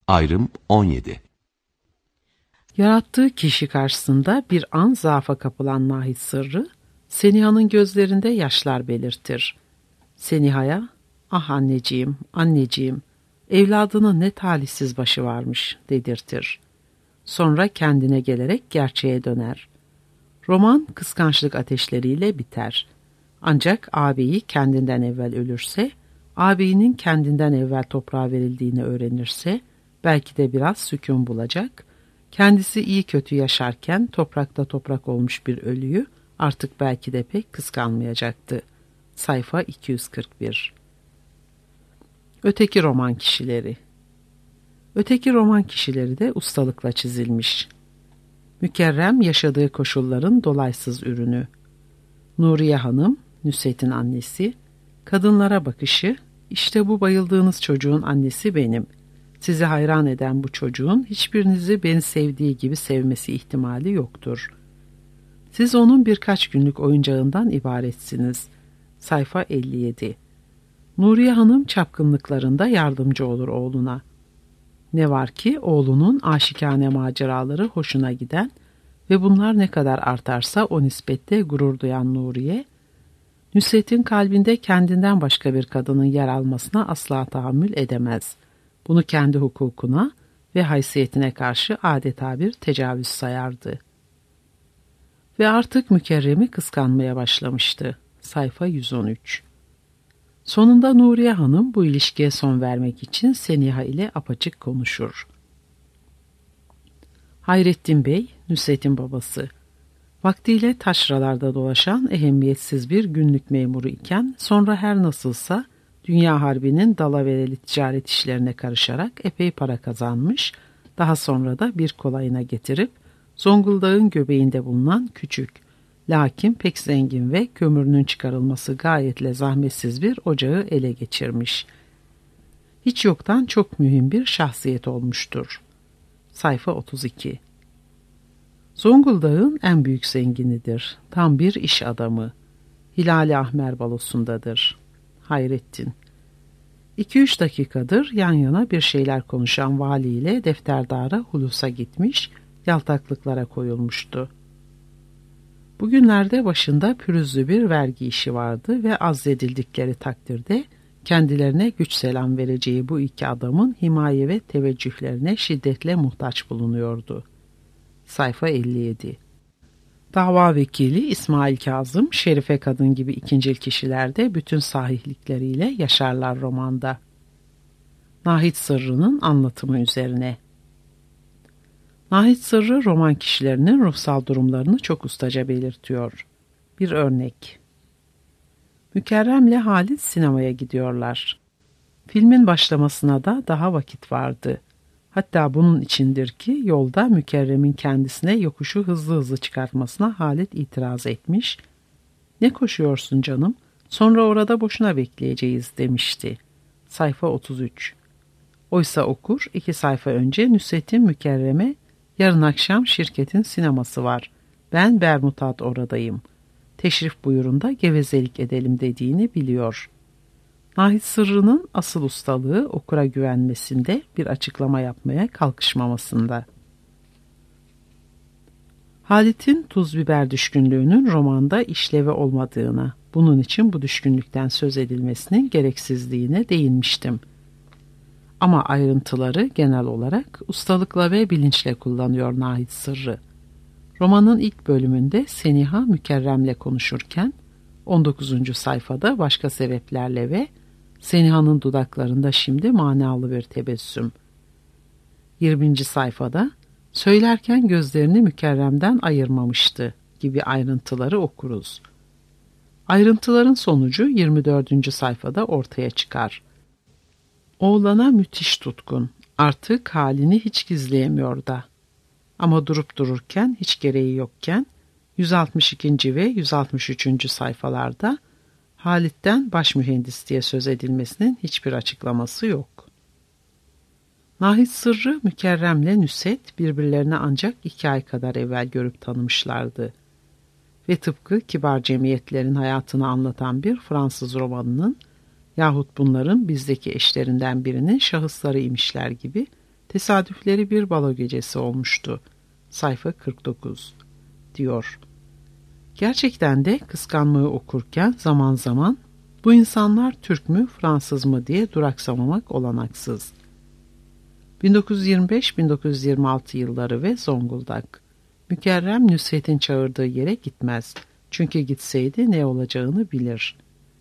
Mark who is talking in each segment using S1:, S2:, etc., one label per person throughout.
S1: Ayrım 17.
S2: Yarattığı kişi karşısında bir an zaafa kapılan Nahit Sırrı, Seniha'nın gözlerinde yaşlar belirtir. Seniha'ya, "Ah anneciğim, anneciğim, evladının ne talihsiz başı varmış," dedirtir. Sonra kendine gelerek gerçeğe döner. Roman kıskançlık ateşleriyle biter. Ancak ağabeyi kendinden evvel ölürse, ağabeyinin kendinden evvel toprağa verildiğini öğrenirse, belki de biraz sükun bulacak, kendisi iyi kötü yaşarken toprakta toprak olmuş bir ölüyü artık belki de pek kıskanmayacaktı. Sayfa 241. Öteki roman kişileri. Öteki roman kişileri de ustalıkla çizilmiş. Mükerrem yaşadığı koşulların dolaysız ürünü. Nuriye Hanım, Nusret'in annesi, kadınlara bakışı, "İşte bu bayıldığınız çocuğun annesi benim. Sizi hayran eden bu çocuğun hiçbirinizi beni sevdiği gibi sevmesi ihtimali yoktur. Siz onun birkaç günlük oyuncağından ibaretsiniz." Sayfa 57. Nuriye Hanım çapkınlıklarında yardımcı olur oğluna. Ne var ki oğlunun aşikane maceraları hoşuna giden ve bunlar ne kadar artarsa o nispette gurur duyan Nuriye, Nusret'in kalbinde kendinden başka bir kadının yer almasına asla tahammül edemez. Bunu kendi hukukuna ve haysiyetine karşı adeta bir tecavüz sayardı. Ve artık Mükerrem'i kıskanmaya başlamıştı. Sayfa 113. Sonunda Nuriye Hanım bu ilişkiye son vermek için Seniha ile apaçık konuşur. Hayrettin Bey, Nusret'in babası, vaktiyle taşralarda dolaşan ehemmiyetsiz bir günlük memuru iken sonra her nasılsa Dünya Harbi'nin dalavereli ticaret işlerine karışarak epey para kazanmış, daha sonra da bir kolayına getirip Zonguldak'ın göbeğinde bulunan küçük, lakin pek zengin ve kömürünün çıkarılması gayetle zahmetsiz bir ocağı ele geçirmiş. Hiç yoktan çok mühim bir şahsiyet olmuştur. Sayfa 32. Zonguldak'ın en büyük zenginidir. Tam bir iş adamı. Hilali Ahmer balosundadır. Hayrettin. 2-3 dakikadır yan yana bir şeyler konuşan valiyle defterdara hulusa gitmiş, yaltaklıklara koyulmuştu. Bugünlerde başında pürüzlü bir vergi işi vardı ve azledildikleri takdirde kendilerine güç selam vereceği bu iki adamın himaye ve teveccühlerine şiddetle muhtaç bulunuyordu. Sayfa 57. Dava vekili İsmail Kazım, Şerife Kadın gibi ikincil kişilerde bütün sahihlikleriyle yaşarlar romanda. Nahit Sırrı'nın anlatımı üzerine. Nahit Sırrı roman kişilerinin ruhsal durumlarını çok ustaca belirtiyor. Bir örnek. Mükerrem'le Halit sinemaya gidiyorlar. Filmin başlamasına da daha vakit vardı. Hatta bunun içindir ki yolda Mükerrem'in kendisine yokuşu hızlı hızlı çıkartmasına Halit itiraz etmiş. "Ne koşuyorsun canım? Sonra orada boşuna bekleyeceğiz," demişti. Sayfa 33. Oysa okur 2 sayfa önce Nusret'in Mükerrem'e "Yarın akşam şirketin sineması var. Ben bermutat oradayım. Teşrif buyurun da gevezelik edelim," dediğini biliyor. Nahit Sırrı'nın asıl ustalığı okura güvenmesinde, bir açıklama yapmaya kalkışmamasında. Halit'in tuz biber düşkünlüğünün romanda işlevi olmadığına, bunun için bu düşkünlükten söz edilmesinin gereksizliğine değinmiştim. Ama ayrıntıları genel olarak ustalıkla ve bilinçle kullanıyor Nahit Sırrı. Romanın ilk bölümünde Seniha Mükerrem'le konuşurken, 19. sayfada başka sebeplerle ve Seniha'nın dudaklarında şimdi manalı bir tebessüm. 20. sayfada söylerken gözlerini Mükerrem'den ayırmamıştı gibi ayrıntıları okuruz. Ayrıntıların sonucu 24. sayfada ortaya çıkar. Oğlana müthiş tutkun, artık halini hiç gizleyemiyor da. Ama durup dururken, hiç gereği yokken 162. ve 163. sayfalarda Halit'ten baş mühendis diye söz edilmesinin hiçbir açıklaması yok. Nahit Sırrı Mükerrem'le Nusret birbirlerine ancak 2 ay kadar evvel görüp tanımışlardı. Ve tıpkı kibar cemiyetlerin hayatını anlatan bir Fransız romanının yahut bunların bizdeki eşlerinden birinin şahısları imişler gibi Tesadüfleri bir balo gecesi olmuştu. Sayfa 49 diyor. Gerçekten de kıskanmayı okurken zaman zaman bu insanlar Türk mü Fransız mı diye duraksamamak olanaksız. 1925-1926 yılları ve Zonguldak. Mükerrem Nusret'in çağırdığı yere gitmez. Çünkü gitseydi ne olacağını bilir.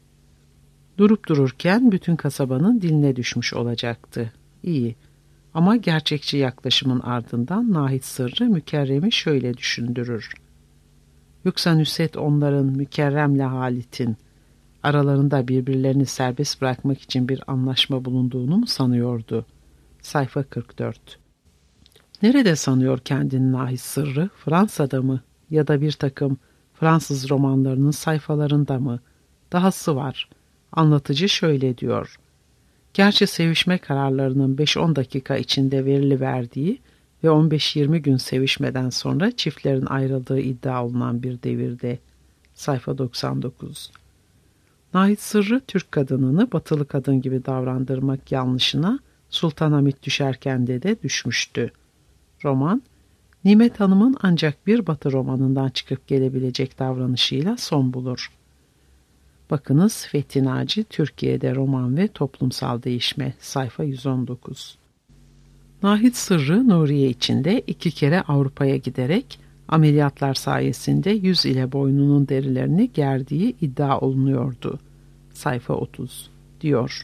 S2: Durup dururken bütün kasabanın diline düşmüş olacaktı. İyi. Ama gerçekçi yaklaşımın ardından Nahit Sırrı Mükerrem'i şöyle düşündürür. Yoksa Nusret onların Mükerrem'le Halit'in aralarında birbirlerini serbest bırakmak için bir anlaşma bulunduğunu mu sanıyordu? Sayfa 44. Nerede sanıyor kendini Nahit Sırrı? Fransa'da mı? Ya da bir takım Fransız romanlarının sayfalarında mı? Dahası var. Anlatıcı şöyle diyor. Gerçi sevişme kararlarının 5-10 dakika içinde veriliverdiği ve 15-20 gün sevişmeden sonra çiftlerin ayrıldığı iddia olunan bir devirde. Sayfa 99. Nahit Sırrı Türk kadınını batılı kadın gibi davrandırmak yanlışına Sultanahmet düşerken de düşmüştü. Roman, Nimet Hanım'ın ancak bir batı romanından çıkıp gelebilecek davranışıyla son bulur. Bakınız Fethi Naci, Türkiye'de Roman ve Toplumsal Değişme, sayfa 119. Nahit Sırrı Nuriye içinde 2 kere Avrupa'ya giderek ameliyatlar sayesinde yüz ile boynunun derilerini gerdiği iddia olunuyordu. Sayfa 30 diyor.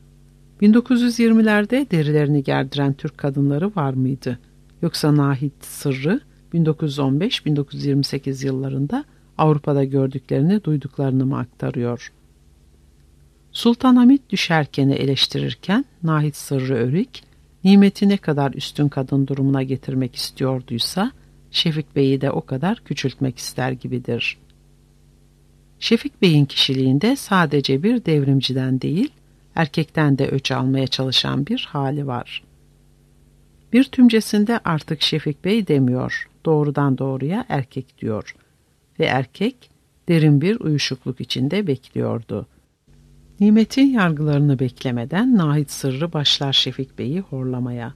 S2: 1920'lerde derilerini gerdiren Türk kadınları var mıydı? Yoksa Nahit Sırrı 1915-1928 yıllarında Avrupa'da gördüklerini, duyduklarını mı aktarıyor? Sultanahmet düşerken'i eleştirirken Nahit Sırrı Örük, Nimet'i ne kadar üstün kadın durumuna getirmek istiyorduysa, Şefik Bey'i de o kadar küçültmek ister gibidir. Şefik Bey'in kişiliğinde sadece bir devrimciden değil, erkekten de öç almaya çalışan bir hali var. Bir tümcesinde artık Şefik Bey demiyor, doğrudan doğruya erkek diyor. Ve erkek derin bir uyuşukluk içinde bekliyordu. Nimet'in yargılarını beklemeden Nahit Sırrı başlar Şefik Bey'i horlamaya.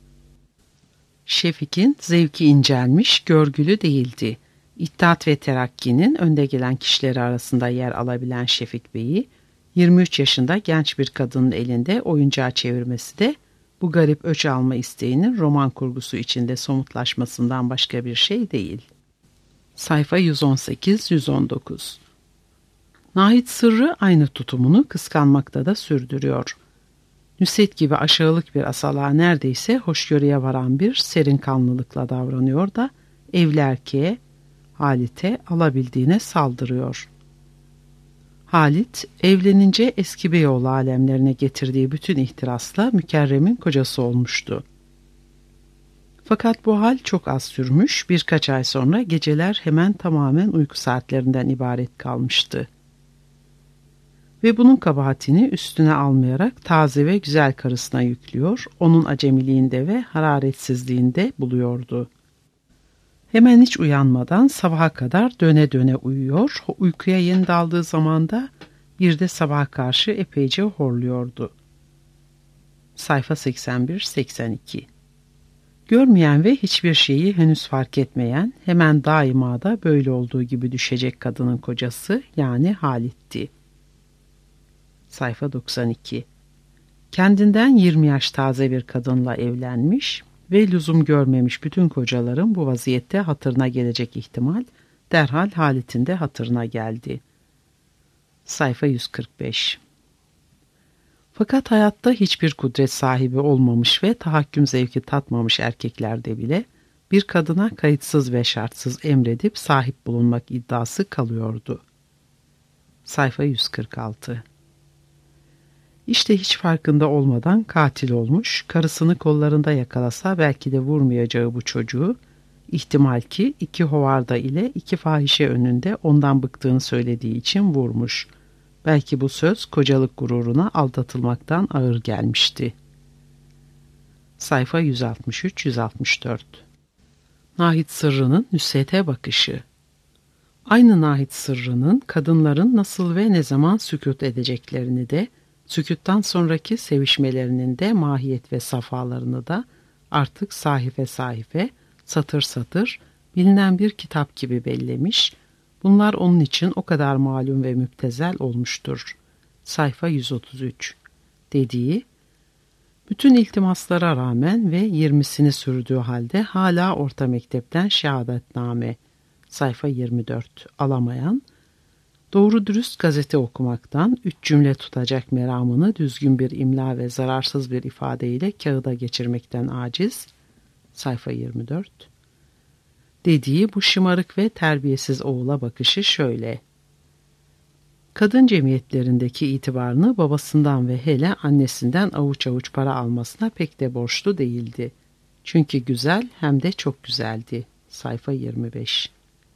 S2: Şefik'in zevki incelmiş, görgülü değildi. İttihat ve Terakki'nin önde gelen kişileri arasında yer alabilen Şefik Bey'i 23 yaşında genç bir kadının elinde oyuncağa çevirmesi de bu garip öç alma isteğinin roman kurgusu içinde somutlaşmasından başka bir şey değil. Sayfa 118-119. Nahit Sırrı aynı tutumunu kıskanmakta da sürdürüyor. Nusret gibi aşağılık bir asalığa neredeyse hoşgörüye varan bir serin kanlılıkla davranıyor da evli erkeğe, Halit'e alabildiğine saldırıyor. Halit, evlenince eski beyoğlu alemlerine getirdiği bütün ihtirasla Mükerrem'in kocası olmuştu. Fakat bu hal çok az sürmüş, birkaç ay sonra geceler hemen tamamen uyku saatlerinden ibaret kalmıştı. Ve bunun kabahatini üstüne almayarak taze ve güzel karısına yüklüyor, onun acemiliğinde ve hararetsizliğinde buluyordu. Hemen hiç uyanmadan sabaha kadar döne döne uyuyor, uykuya yeni daldığı zaman da bir de sabaha karşı epeyce horluyordu. Sayfa 81-82. Görmeyen ve hiçbir şeyi henüz fark etmeyen, hemen daima da böyle olduğu gibi düşecek kadının kocası yani Halit'ti. Sayfa 92. Kendinden 20 yaş taze bir kadınla evlenmiş ve lüzum görmemiş bütün kocaların bu vaziyette hatırına gelecek ihtimal derhal Halit'in de hatırına geldi. Sayfa 145. Fakat hayatta hiçbir kudret sahibi olmamış ve tahakküm zevki tatmamış erkeklerde bile bir kadına kayıtsız ve şartsız emredip sahip bulunmak iddiası kalıyordu. Sayfa 146. İşte hiç farkında olmadan katil olmuş, karısını kollarında yakalasa belki de vurmayacağı bu çocuğu, ihtimal ki 2 hovarda ile 2 fahişe önünde ondan bıktığını söylediği için vurmuş. Belki bu söz kocalık gururuna aldatılmaktan ağır gelmişti. Sayfa 163-164. Nahit Sırrı'nın Nusret'e bakışı. Aynı Nahit Sırrı'nın kadınların nasıl ve ne zaman sükût edeceklerini de, sükûttan sonraki sevişmelerinin de mahiyet ve safalarını da artık sahife sahife, satır satır, bilinen bir kitap gibi bellemiş, bunlar onun için o kadar malum ve müptezel olmuştur. Sayfa 133. Dediği, bütün iltimaslara rağmen ve 20'sini sürdüğü halde hala orta mektepten şehadetname, sayfa 24, alamayan, doğru dürüst gazete okumaktan 3 cümle tutacak meramını düzgün bir imla ve zararsız bir ifadeyle kağıda geçirmekten aciz, sayfa 24. Dediği bu şımarık ve terbiyesiz oğula bakışı şöyle: kadın cemiyetlerindeki itibarını babasından ve hele annesinden avuç avuç para almasına pek de borçlu değildi. Çünkü güzel hem de çok güzeldi. Sayfa 25.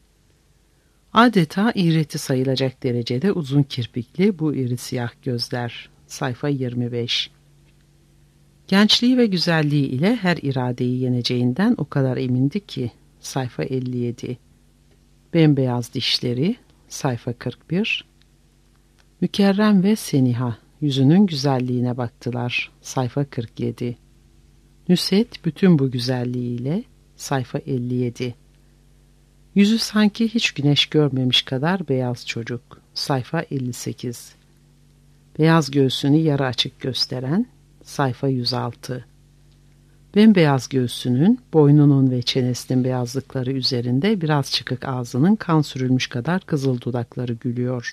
S2: Adeta iğreti sayılacak derecede uzun kirpikli bu iri siyah gözler. Sayfa 25. Gençliği ve güzelliği ile her iradeyi yeneceğinden o kadar emindi ki. Sayfa 57. Bembeyaz dişleri. Sayfa 41. Mükerrem ve Seniha, yüzünün güzelliğine baktılar. Sayfa 47. Nusret bütün bu güzelliğiyle. Sayfa 57. Yüzü sanki hiç güneş görmemiş kadar beyaz çocuk. Sayfa 58. Beyaz göğsünü yarı açık gösteren. Sayfa 106. Bembeyaz göğsünün, boynunun ve çenesinin beyazlıkları üzerinde biraz çıkık ağzının kan sürülmüş kadar kızıl dudakları gülüyor.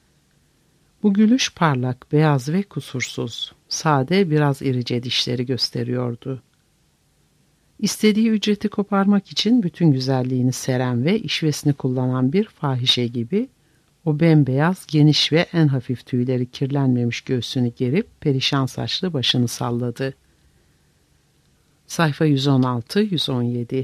S2: Bu gülüş parlak, beyaz ve kusursuz, sade biraz irice dişleri gösteriyordu. İstediği ücreti koparmak için bütün güzelliğini seren ve işvesini kullanan bir fahişe gibi o bembeyaz, geniş ve en hafif tüyleri kirlenmemiş göğsünü gerip perişan saçlı başını salladı. Sayfa 116-117.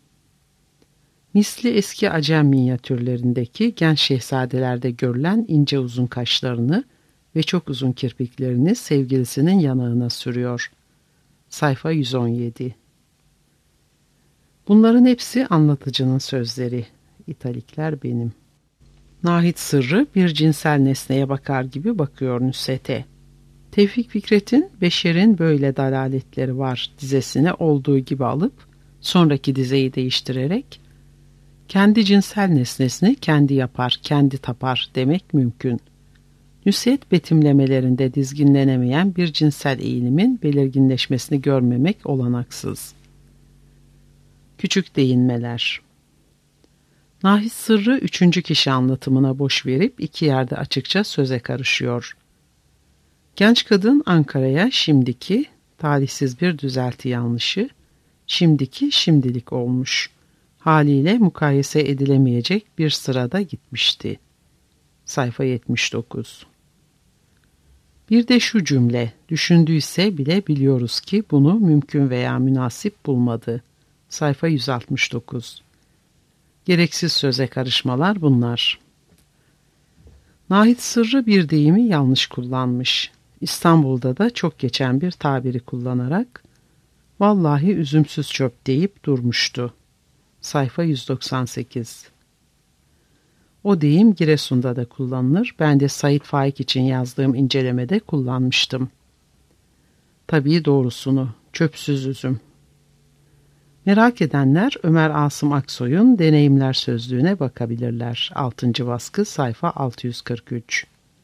S2: Misli eski Acem minyatürlerindeki genç şehzadelerde görülen ince uzun kaşlarını ve çok uzun kirpiklerini sevgilisinin yanağına sürüyor. Sayfa 117. Bunların hepsi anlatıcının sözleri. İtalikler benim. Nahit Sırrı bir cinsel nesneye bakar gibi bakıyor Nusret'e. Tevfik Fikret'in Beşer'in böyle dalaletleri var dizesini olduğu gibi alıp sonraki dizeyi değiştirerek kendi cinsel nesnesini kendi yapar, kendi tapar demek mümkün. Nusret betimlemelerinde dizginlenemeyen bir cinsel eğilimin belirginleşmesini görmemek olanaksız. Küçük değinmeler. Nahit Sırrı 3. kişi anlatımına boş verip 2 yerde açıkça söze karışıyor. Genç kadın Ankara'ya şimdiki, talihsiz bir düzelti yanlışı, şimdiki şimdilik olmuş. Haliyle mukayese edilemeyecek bir sırada gitmişti. Sayfa 79. Bir de şu cümle, düşündüyse bile biliyoruz ki bunu mümkün veya münasip bulmadı. Sayfa 169. Gereksiz söze karışmalar bunlar. Nahit Sırrı bir deyimi yanlış kullanmış. İstanbul'da da çok geçen bir tabiri kullanarak vallahi üzümsüz çöp deyip durmuştu. Sayfa 198. O deyim Giresun'da da kullanılır. Ben de Said Faik için yazdığım incelemede kullanmıştım. Tabii doğrusunu, çöpsüz üzüm. Merak edenler Ömer Asım Aksoy'un Deneyimler Sözlüğü'ne bakabilirler. 6. baskı sayfa 643.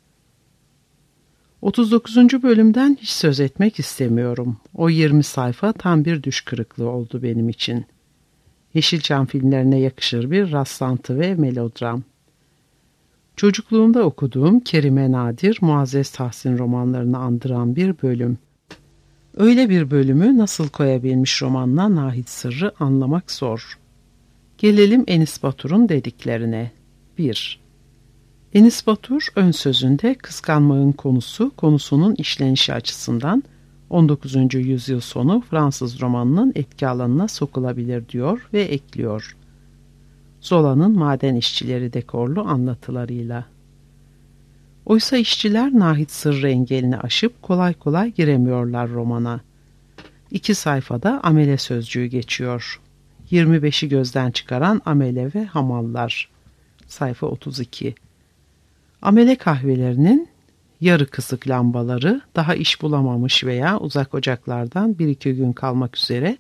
S2: 39. bölümden hiç söz etmek istemiyorum. O 20 sayfa tam bir düş kırıklığı oldu benim için. Yeşilçam filmlerine yakışır bir rastlantı ve melodram. Çocukluğumda okuduğum Kerime Nadir, Muazzez Tahsin romanlarını andıran bir bölüm. Öyle bir bölümü nasıl koyabilmiş romanla Nahit Sırrı anlamak zor. Gelelim Enis Batur'un dediklerine. 1. Enis Batur ön sözünde kıskanmağın konusunun işlenişi açısından 19. yüzyıl sonu Fransız romanının etki alanına sokulabilir diyor ve ekliyor. Zola'nın maden işçileri dekorlu anlatılarıyla. Oysa işçiler Nahit Sırrı engelini aşıp kolay kolay giremiyorlar romana. 2 sayfada amele sözcüğü geçiyor. 25'i gözden çıkaran amele ve hamallar. Sayfa 32. Amele kahvelerinin yarı kısık lambaları daha iş bulamamış veya uzak ocaklardan 1-2 gün kalmak üzere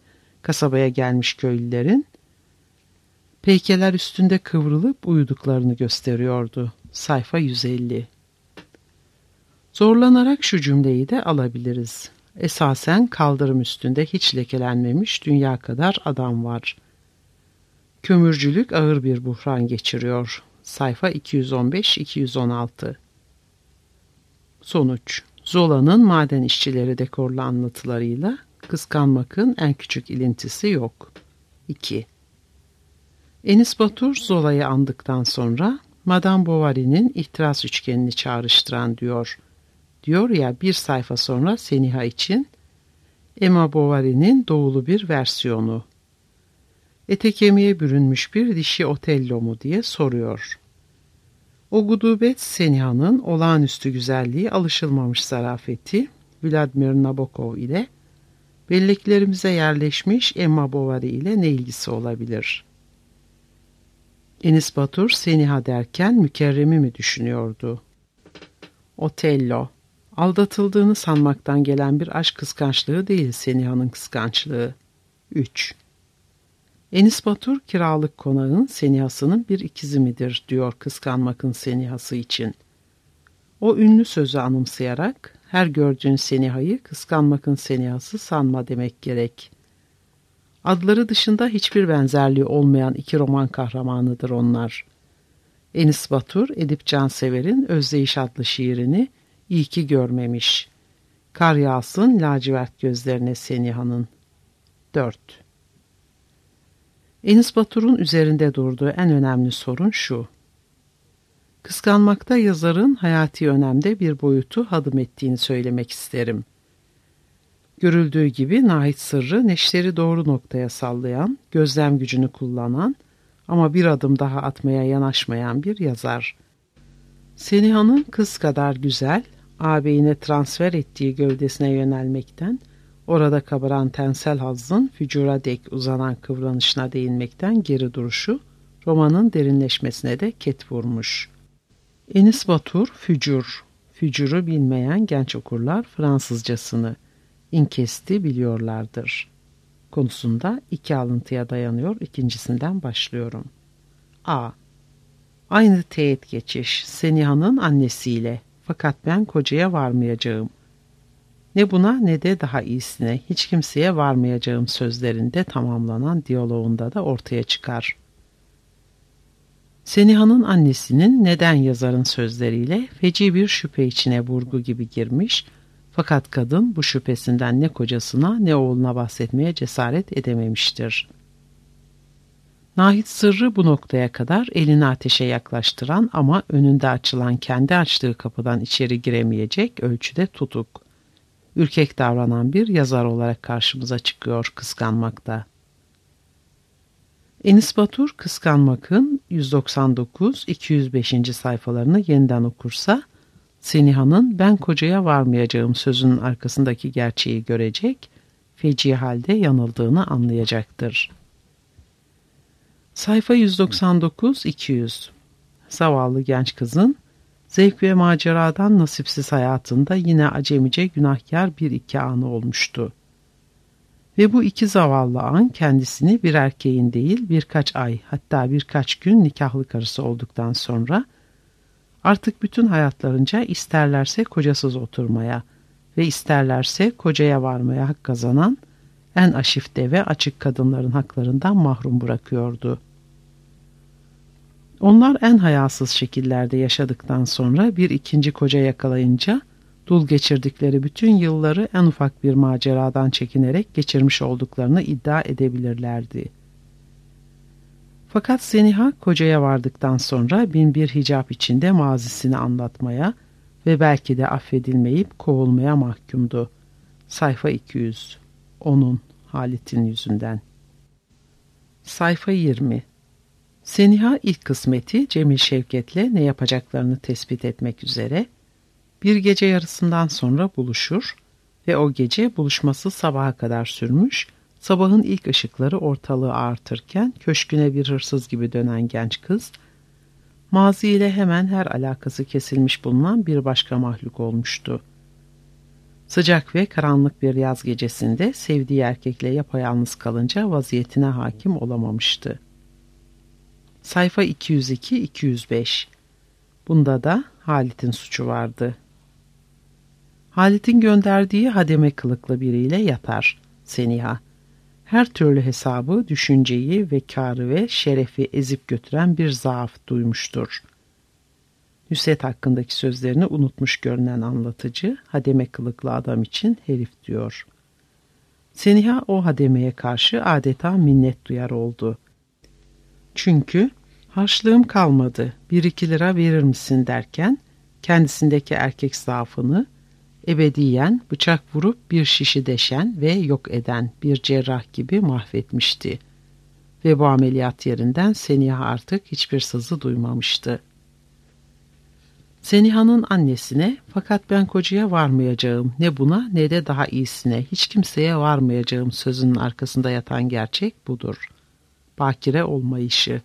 S2: Kasabaya gelmiş köylülerin peykeler üstünde kıvrılıp uyuduklarını gösteriyordu. Sayfa 150. Zorlanarak şu cümleyi de alabiliriz. Esasen kaldırım üstünde hiç lekelenmemiş dünya kadar adam var. Kömürcülük ağır bir buhran geçiriyor. Sayfa 215-216. Sonuç. Zola'nın maden işçileri dekorlu anlatılarıyla kıskanmakın en küçük ilintisi yok. 2. Enis Batur Zola'yı andıktan sonra Madame Bovary'nin ihtiras üçgenini çağrıştıran diyor. Diyor ya bir sayfa sonra Seniha için Emma Bovary'nin doğulu bir versiyonu. Ete kemiğe bürünmüş bir dişi Otello mu diye soruyor. O gudubet Seniha'nın olağanüstü güzelliği, alışılmamış zarafeti Vladimir Nabokov ile belleklerimize yerleşmiş Emma Bovary ile ne ilgisi olabilir? Enis Batur Seniha derken Mükerrem'i mi düşünüyordu? Otello, aldatıldığını sanmaktan gelen bir aşk kıskançlığı değil Seniha'nın kıskançlığı. 3. Enis Batur kiralık konağın Seniha'sının bir ikizi midir diyor kıskanmakın Seniha'sı için. O ünlü sözü anımsayarak her gördüğün Seniha'yı kıskanmakın Seniha'sı sanma demek gerek. Adları dışında hiçbir benzerliği olmayan iki roman kahramanıdır onlar. Enis Batur, Edip Cansever'in Özdeyiş adlı şiirini iyi ki görmemiş. Kar yağsın lacivert gözlerine Seniha'nın. 4. Enis Batur'un üzerinde durduğu en önemli sorun şu. Kıskanmakta yazarın hayati önemde bir boyutu hadım ettiğini söylemek isterim. Görüldüğü gibi Nahit Sırrı neşteri doğru noktaya sallayan, gözlem gücünü kullanan ama bir adım daha atmaya yanaşmayan bir yazar. Seniha'nın kız kadar güzel, ağabeyine transfer ettiği gövdesine yönelmekten, orada kabaran tensel hazzın fücura dek uzanan kıvranışına değinmekten geri duruşu, romanın derinleşmesine de ket vurmuş. Enis Batur, fücur. Fücuru bilmeyen genç okurlar Fransızcasını, inkesti biliyorlardır. Konusunda iki alıntıya dayanıyor, ikincisinden başlıyorum. A. Aynı teğet geçiş, Seniha'nın annesiyle. Fakat ben kocaya varmayacağım. Ne buna ne de daha iyisine, hiç kimseye varmayacağım sözlerinde tamamlanan diyaloğunda da ortaya çıkar. Seniha'nın annesinin neden yazarın sözleriyle feci bir şüphe içine vurgu gibi girmiş, fakat kadın bu şüphesinden ne kocasına ne oğluna bahsetmeye cesaret edememiştir. Nahit Sırrı bu noktaya kadar elini ateşe yaklaştıran ama önünde açılan kendi açtığı kapıdan içeri giremeyecek ölçüde tutuk, ürkek davranan bir yazar olarak karşımıza çıkıyor kıskanmakta. Enis Batur Kıskanmak'ın 199-205. sayfalarını yeniden okursa, Seniha'nın ben kocaya varmayacağım sözünün arkasındaki gerçeği görecek, feci halde yanıldığını anlayacaktır. Sayfa 199-200. Zavallı genç kızın zevk ve maceradan nasipsiz hayatında yine acemice günahkar bir iki anı olmuştu. Ve bu iki zavallı an kendisini bir erkeğin değil birkaç ay hatta birkaç gün nikahlı karısı olduktan sonra artık bütün hayatlarınca isterlerse kocasız oturmaya ve isterlerse kocaya varmaya hak kazanan en aşifte ve açık kadınların haklarından mahrum bırakıyordu. Onlar en hayasız şekillerde yaşadıktan sonra bir ikinci koca yakalayınca dul geçirdikleri bütün yılları en ufak bir maceradan çekinerek geçirmiş olduklarını iddia edebilirlerdi. Fakat Seniha kocaya vardıktan sonra bin bir hicap içinde mazisini anlatmaya ve belki de affedilmeyip kovulmaya mahkumdu. Sayfa 200. Onun, Halit'in yüzünden. Sayfa 20. Seniha ilk kısmeti Cemil Şevket'le ne yapacaklarını tespit etmek üzere bir gece yarısından sonra buluşur ve o gece buluşması sabaha kadar sürmüş, sabahın ilk ışıkları ortalığı ağartırken köşküne bir hırsız gibi dönen genç kız, maziyle hemen her alakası kesilmiş bulunan bir başka mahluk olmuştu. Sıcak ve karanlık bir yaz gecesinde sevdiği erkekle yapayalnız kalınca vaziyetine hakim olamamıştı. Sayfa 202-205. Bunda da Halit'in suçu vardı. Halit'in gönderdiği hademe kılıklı biriyle yatar Seniha. Her türlü hesabı, düşünceyi ve kârı ve şerefi ezip götüren bir zaaf duymuştur. Nusret hakkındaki sözlerini unutmuş görünen anlatıcı, hademe kılıklı adam için herif diyor. Seniha o hademeye karşı adeta minnet duyar oldu. Çünkü harçlığım kalmadı, 1-2 lira verir misin derken kendisindeki erkek zaafını ebediyen bıçak vurup bir şişi deşen ve yok eden bir cerrah gibi mahvetmişti. Ve bu ameliyat yerinden Seniha artık hiçbir sızı duymamıştı. Seniha'nın annesine fakat ben kocaya varmayacağım, ne buna ne de daha iyisine, hiç kimseye varmayacağım sözünün arkasında yatan gerçek budur. Bakire olmayışı.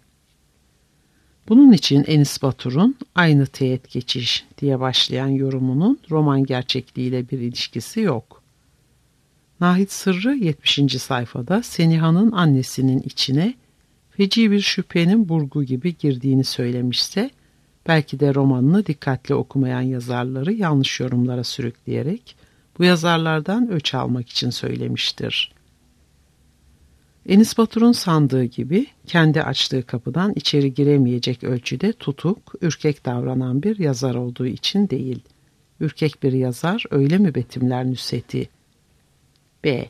S2: Bunun için Enis Batur'un aynı teğet geçiş diye başlayan yorumunun roman gerçekliğiyle bir ilişkisi yok. Nahit Sırrı 70. sayfada Seniha'nın annesinin içine feci bir şüphenin burgu gibi girdiğini söylemişse, belki de romanını dikkatli okumayan yazarları yanlış yorumlara sürükleyerek bu yazarlardan öç almak için söylemiştir. Enis Batur'un sandığı gibi kendi açtığı kapıdan içeri giremeyecek ölçüde tutuk, ürkek davranan bir yazar olduğu için değil. Ürkek bir yazar öyle mi betimler Nusret'i? B.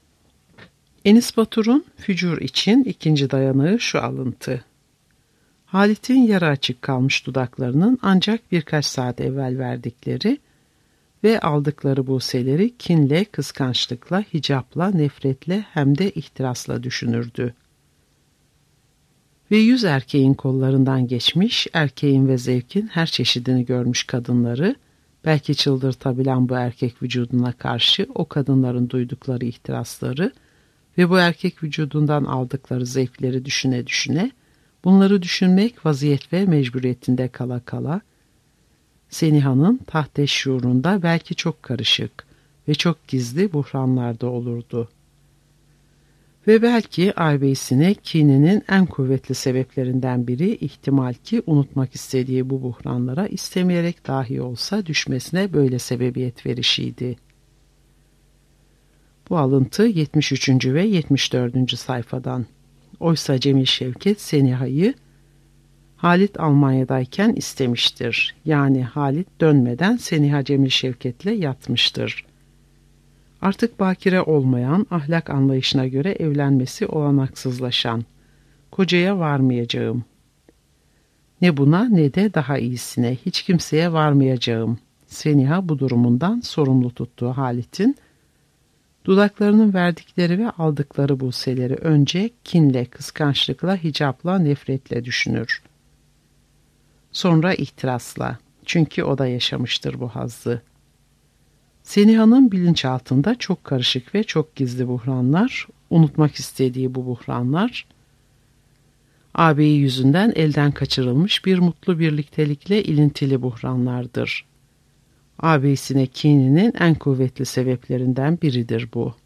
S2: Enis Batur'un Fücur için ikinci dayanağı şu alıntı. Halit'in yarı açık kalmış dudaklarının ancak birkaç saat evvel verdikleri ve aldıkları buseleri kinle, kıskançlıkla, hicapla, nefretle hem de ihtirasla düşünürdü. Ve 100 erkeğin kollarından geçmiş, erkeğin ve zevkin her çeşidini görmüş kadınları, belki çıldırtabilen bu erkek vücuduna karşı o kadınların duydukları ihtirasları ve bu erkek vücudundan aldıkları zevkleri düşüne düşüne, bunları düşünmek vaziyet ve mecburiyetinde kala kala, Seniha'nın tahteş şuurunda belki çok karışık ve çok gizli buhranlarda olurdu. Ve belki ağabeyisine kininin en kuvvetli sebeplerinden biri ihtimal ki unutmak istediği bu buhranlara istemeyerek dahi olsa düşmesine böyle sebebiyet verişiydi. Bu alıntı 73. ve 74. sayfadan. Oysa Cemil Şevket Seniha'yı Halit Almanya'dayken istemiştir. Yani Halit dönmeden Seniha Cemil Şevket'le yatmıştır. Artık bakire olmayan, ahlak anlayışına göre evlenmesi olanaksızlaşan, kocaya varmayacağım. Ne buna ne de daha iyisine, hiç kimseye varmayacağım. Seniha bu durumundan sorumlu tuttuğu Halit'in, dudaklarının verdikleri ve aldıkları buseleri önce kinle, kıskançlıkla, hicapla, nefretle düşünür. Sonra ihtirasla, çünkü o da yaşamıştır bu hazzı. Seniha'nın bilinçaltında çok karışık ve çok gizli buhranlar, unutmak istediği bu buhranlar, ağabeyi yüzünden elden kaçırılmış bir mutlu birliktelikle ilintili buhranlardır. Ağabeyisine kininin en kuvvetli sebeplerinden biridir bu.